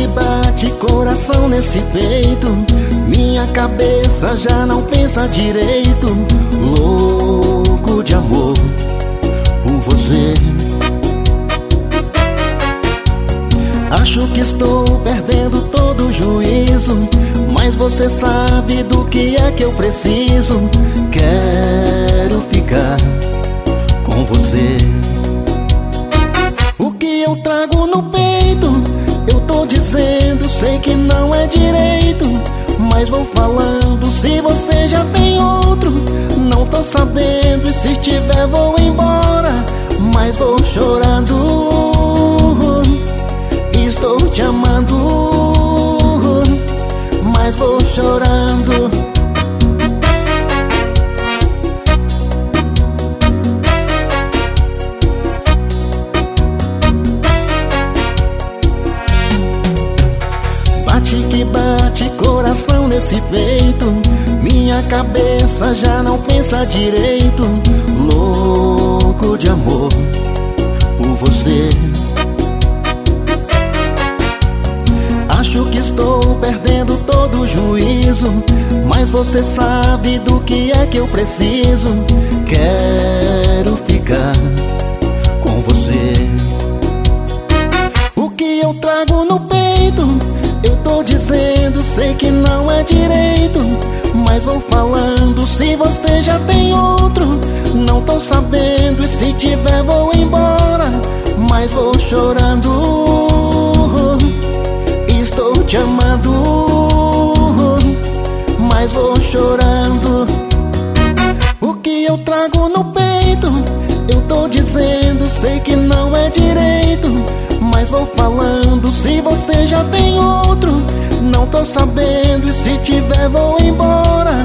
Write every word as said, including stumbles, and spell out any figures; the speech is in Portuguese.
que bate coração nesse peito, minha cabeça já não pensa direito. Louco de amor por você. Acho que estou perdendo todo o juízo, mas você sabe do que é que eu preciso. Quero ficar com você. O que eu trago no peito, eu tô dizendo, sei que não é direito, mas vou falando, se você já tem outro, não tô sabendo, e se tiver vou embora, mas vou chorando. Estou te amando, mas vou chorando. Bate que bate coração nesse peito, minha cabeça já não pensa direito. Louco de amor por você. Acho que estou perdendo todo o juízo, mas você sabe do que é que eu preciso. Quero ficar com você. O que eu trago no peito, eu tô dizendo, sei que não é direito, mas vou falando, se você já tem outro, não tô sabendo, e se tiver vou embora, mas vou chorando. Estou te amando, mas vou chorando. O que eu trago no peito, eu tô dizendo, sei que não é direito, mas vou falando, se você já tem outro, não tô sabendo, e se tiver vou embora,